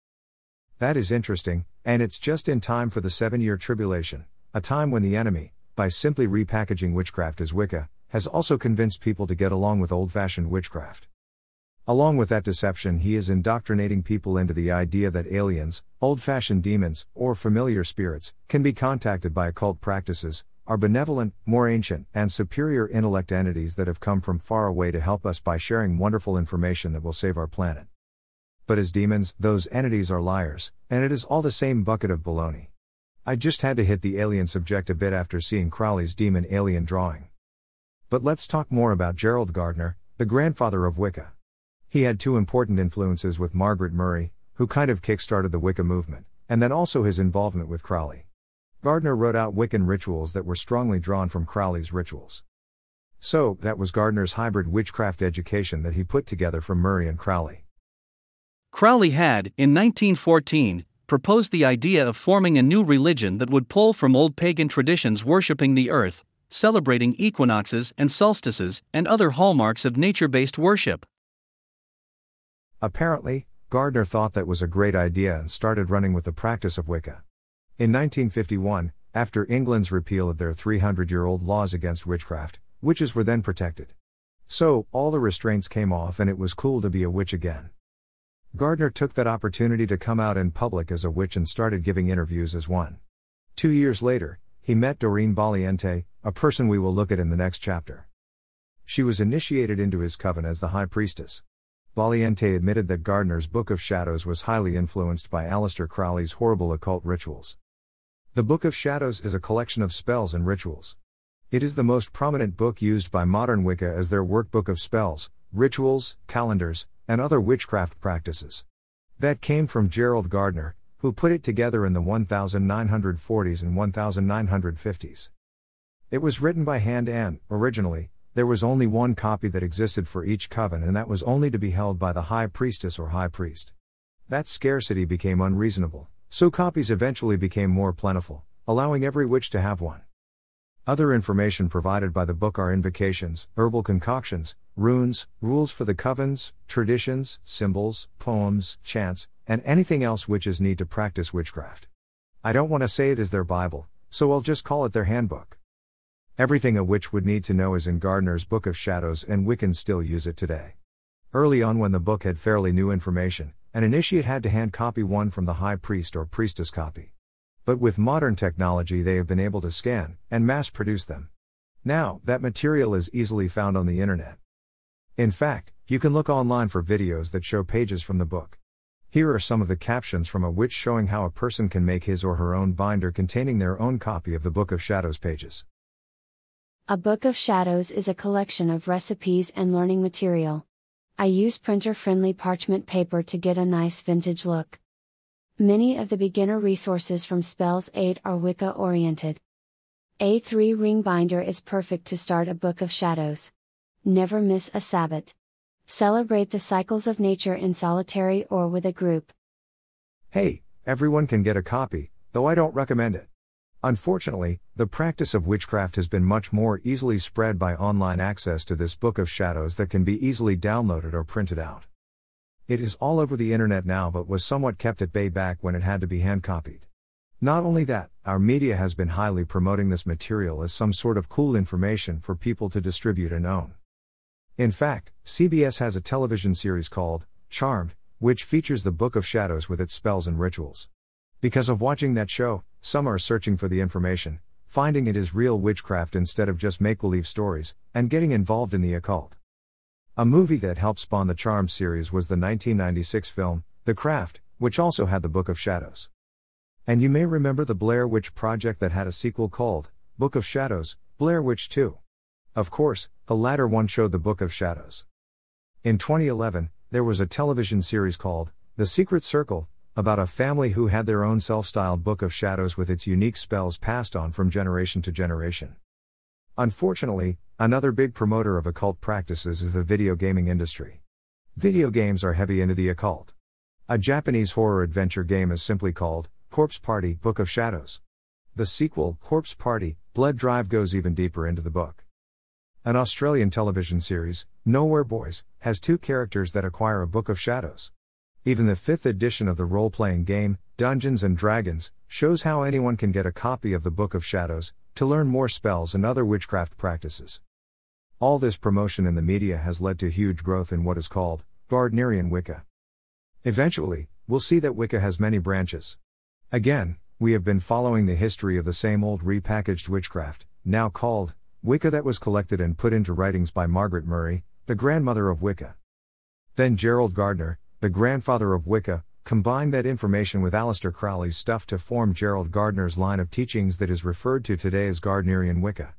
That is interesting, and it's just in time for the seven-year tribulation, a time when the enemy, by simply repackaging witchcraft as Wicca, has also convinced people to get along with old-fashioned witchcraft. Along with that deception, he is indoctrinating people into the idea that aliens, old-fashioned demons, or familiar spirits, can be contacted by occult practices, are benevolent, more ancient, and superior intellect entities that have come from far away to help us by sharing wonderful information that will save our planet. But as demons, those entities are liars, and it is all the same bucket of baloney. I just had to hit the alien subject a bit after seeing Crowley's demon alien drawing. But let's talk more about Gerald Gardner, the grandfather of Wicca. He had two important influences with Margaret Murray, who kind of kick-started the Wicca movement, and then also his involvement with Crowley. Gardner wrote out Wiccan rituals that were strongly drawn from Crowley's rituals. So, that was Gardner's hybrid witchcraft education that he put together from Murray and Crowley.
Crowley had, in nineteen fourteen, proposed the idea of forming a new religion that would pull from old pagan traditions worshipping the earth, celebrating equinoxes and solstices, and other hallmarks of nature-based worship.
Apparently, Gardner thought that was a great idea and started running with the practice of Wicca. In nineteen fifty-one, after England's repeal of their three hundred year old laws against witchcraft, witches were then protected. So, all the restraints came off and it was cool to be a witch again. Gardner took that opportunity to come out in public as a witch and started giving interviews as one. Two years later, he met Doreen Valiente, a person we will look at in the next chapter. She was initiated into his coven as the High Priestess. Valiente admitted that Gardner's Book of Shadows was highly influenced by Aleister Crowley's horrible occult rituals. The Book of Shadows is a collection of spells and rituals. It is the most prominent book used by modern Wicca as their workbook of spells, rituals, calendars, and other witchcraft practices. That came from Gerald Gardner, who put it together in the nineteen forties and nineteen fifties. It was written by hand and, originally, there was only one copy that existed for each coven, and that was only to be held by the High Priestess or High Priest. That scarcity became unreasonable, so copies eventually became more plentiful, allowing every witch to have one. Other information provided by the book are invocations, herbal concoctions, runes, rules for the covens, traditions, symbols, poems, chants, and anything else witches need to practice witchcraft. I don't want to say it is their Bible, so I'll just call it their handbook. Everything a witch would need to know is in Gardner's Book of Shadows, and Wiccans still use it today. Early on, when the book had fairly new information, an initiate had to hand copy one from the high priest or priestess copy. But with modern technology they have been able to scan and mass produce them. Now, that material is easily found on the internet. In fact, you can look online for videos that show pages from the book. Here are some of the captions from a witch showing how a person can make his or her own binder containing their own copy of the Book of Shadows pages.
A Book of Shadows is a collection of recipes and learning material. I use printer-friendly parchment paper to get a nice vintage look. Many of the beginner resources from Spells eight are Wicca-oriented. A three ring binder is perfect to start a Book of Shadows. Never miss a Sabbat. Celebrate the cycles of nature in solitary or with a group.
Hey, everyone can get a copy, though I don't recommend it. Unfortunately, the practice of witchcraft has been much more easily spread by online access to this Book of Shadows that can be easily downloaded or printed out. It is all over the internet now, but was somewhat kept at bay back when it had to be hand-copied. Not only that, our media has been highly promoting this material as some sort of cool information for people to distribute and own. In fact, C B S has a television series called Charmed, which features the Book of Shadows with its spells and rituals. Because of watching that show, some are searching for the information, finding it is real witchcraft instead of just make-believe stories, and getting involved in the occult. A movie that helped spawn the Charmed series was the nineteen ninety-six film, The Craft, which also had the Book of Shadows. And you may remember the Blair Witch Project that had a sequel called Book of Shadows, Blair Witch two. Of course, the latter one showed the Book of Shadows. In twenty eleven, there was a television series called The Secret Circle, about a family who had their own self-styled Book of Shadows with its unique spells passed on from generation to generation. Unfortunately, another big promoter of occult practices is the video gaming industry. Video games are heavy into the occult. A Japanese horror adventure game is simply called Corpse Party Book of Shadows. The sequel, Corpse Party Blood Drive, goes even deeper into the book. An Australian television series, Nowhere Boys, has two characters that acquire a Book of Shadows. Even the fifth edition of the role-playing game, Dungeons and Dragons, shows how anyone can get a copy of the Book of Shadows, to learn more spells and other witchcraft practices. All this promotion in the media has led to huge growth in what is called Gardnerian Wicca. Eventually, we'll see that Wicca has many branches. Again, we have been following the history of the same old repackaged witchcraft, now called Wicca, that was collected and put into writings by Margaret Murray, the grandmother of Wicca. Then Gerald Gardner, the grandfather of Wicca, combined that information with Aleister Crowley's stuff to form Gerald Gardner's line of teachings that is referred to today as Gardnerian Wicca.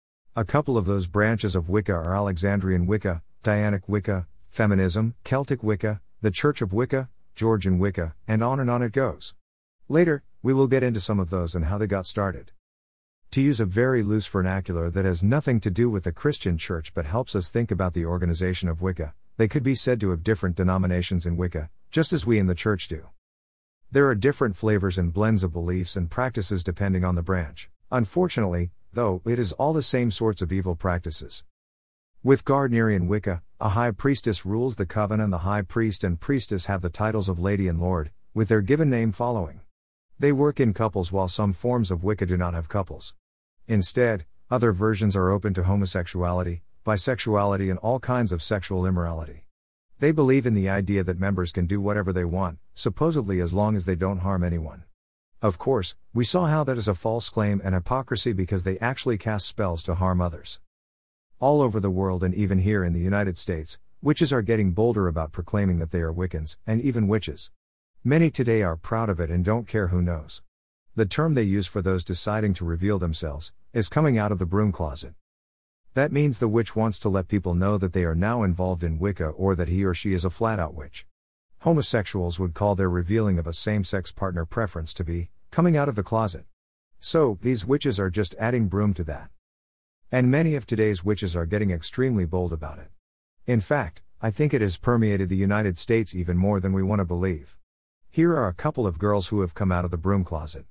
A couple of those branches of Wicca are Alexandrian Wicca, Dianic Wicca, Feminism, Celtic Wicca, the Church of Wicca, Georgian Wicca, and on and on it goes. Later, we will get into some of those and how they got started. To use a very loose vernacular that has nothing to do with the Christian Church but helps us think about the organization of Wicca, they could be said to have different denominations in Wicca, just as we in the Church do. There are different flavors and blends of beliefs and practices depending on the branch. Unfortunately, though, it is all the same sorts of evil practices. With Gardnerian Wicca, a high priestess rules the coven, and the high priest and priestess have the titles of Lady and Lord, with their given name following. They work in couples, while some forms of Wicca do not have couples. Instead, other versions are open to homosexuality, bisexuality, and all kinds of sexual immorality. They believe in the idea that members can do whatever they want, supposedly as long as they don't harm anyone. Of course, we saw how that is a false claim and hypocrisy, because they actually cast spells to harm others. All over the world, and even here in the United States, witches are getting bolder about proclaiming that they are Wiccans, and even witches. Many today are proud of it and don't care who knows. The term they use for those deciding to reveal themselves is coming out of the broom closet. That means the witch wants to let people know that they are now involved in Wicca, or that he or she is a flat-out witch. Homosexuals would call their revealing of a same-sex partner preference to be coming out of the closet. So, these witches are just adding broom to that. And many of today's witches are getting extremely bold about it. In fact, I think it has permeated the United States even more than we want to believe. Here are a couple of girls who have come out of the broom closet.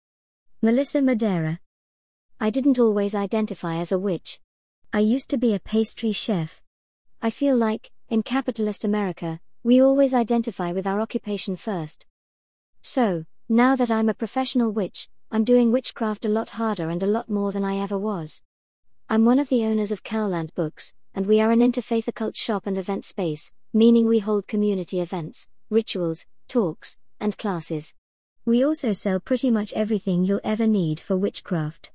Melissa Madeira. I didn't always identify as a witch. I used to be a pastry chef. I feel like, in capitalist America, we always identify with our occupation first. So, now that I'm a professional witch, I'm doing witchcraft a lot harder and a lot more than I ever was. I'm one of the owners of Cowland Books, and we are an interfaith occult shop and event space, meaning we hold community events, rituals, talks, and classes. We also sell pretty much everything you'll ever need for witchcraft.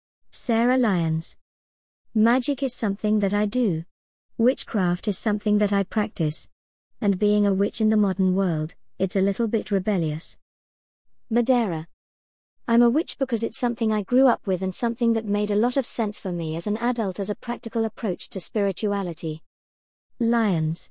Sarah Lyons. Magic is something that I do. Witchcraft is something that I practice. And being a witch in the modern world, it's a little bit rebellious. Madeira. I'm a witch because it's something I grew up with and something that made a lot of sense for me as an adult as a practical approach to spirituality. Lyons.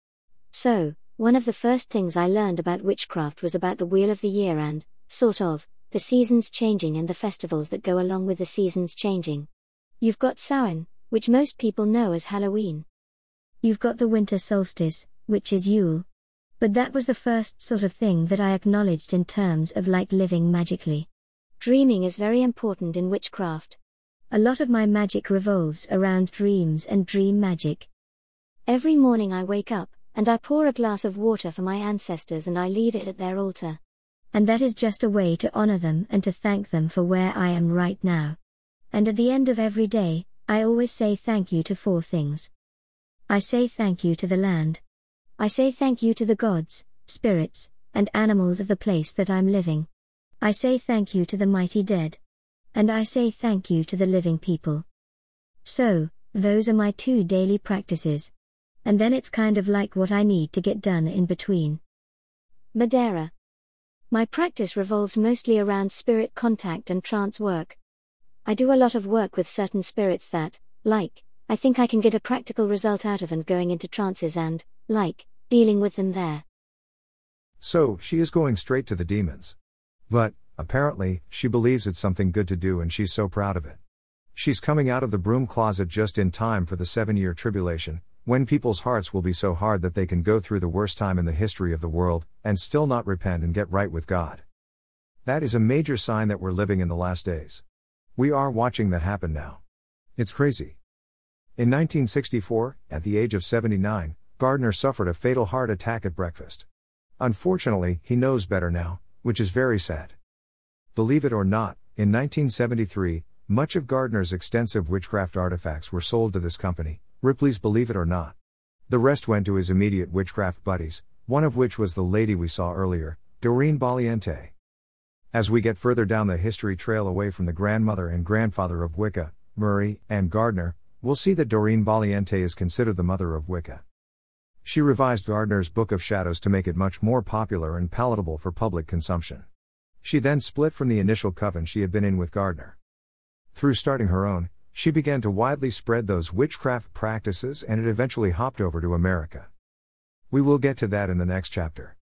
So, one of the first things I learned about witchcraft was about the Wheel of the Year and, sort of, the seasons changing and the festivals that go along with the seasons changing. You've got Samhain, which most people know as Halloween. You've got the winter solstice, which is Yule. But that was the first sort of thing that I acknowledged in terms of like living magically. Dreaming is very important in witchcraft. A lot of my magic revolves around dreams and dream magic. Every morning I wake up, and I pour a glass of water for my ancestors and I leave it at their altar. And that is just a way to honor them and to thank them for where I am right now. And at the end of every day, I always say thank you to four things. I say thank you to the land. I say thank you to the gods, spirits, and animals of the place that I'm living. I say thank you to the mighty dead. And I say thank you to the living people. So, those are my two daily practices. And then it's kind of like what I need to get done in between. Madeira. My practice revolves mostly around spirit contact and trance work. I do a lot of work with certain spirits that, like, I think I can get a practical result out of, and going into trances and, like, dealing with them there.
So, she is going straight to the demons. But, apparently, she believes it's something good to do and she's so proud of it. She's coming out of the broom closet just in time for the seven-year tribulation, when people's hearts will be so hard that they can go through the worst time in the history of the world, and still not repent and get right with God. That is a major sign that we're living in the last days. We are watching that happen now. It's crazy. In nineteen sixty-four, at the age of seventy-nine, Gardner suffered a fatal heart attack at breakfast. Unfortunately, he knows better now, which is very sad. Believe it or not, in nineteen seventy-three, much of Gardner's extensive witchcraft artifacts were sold to this company, Ripley's Believe It or Not. The rest went to his immediate witchcraft buddies, one of which was the lady we saw earlier, Doreen Valiente. As we get further down the history trail away from the grandmother and grandfather of Wicca, Murray and Gardner, we'll see that Doreen Valiente is considered the mother of Wicca. She revised Gardner's Book of Shadows to make it much more popular and palatable for public consumption. She then split from the initial coven she had been in with Gardner. Through starting her own, she began to widely spread those witchcraft practices, and it eventually hopped over to America. We will get to that in the next chapter.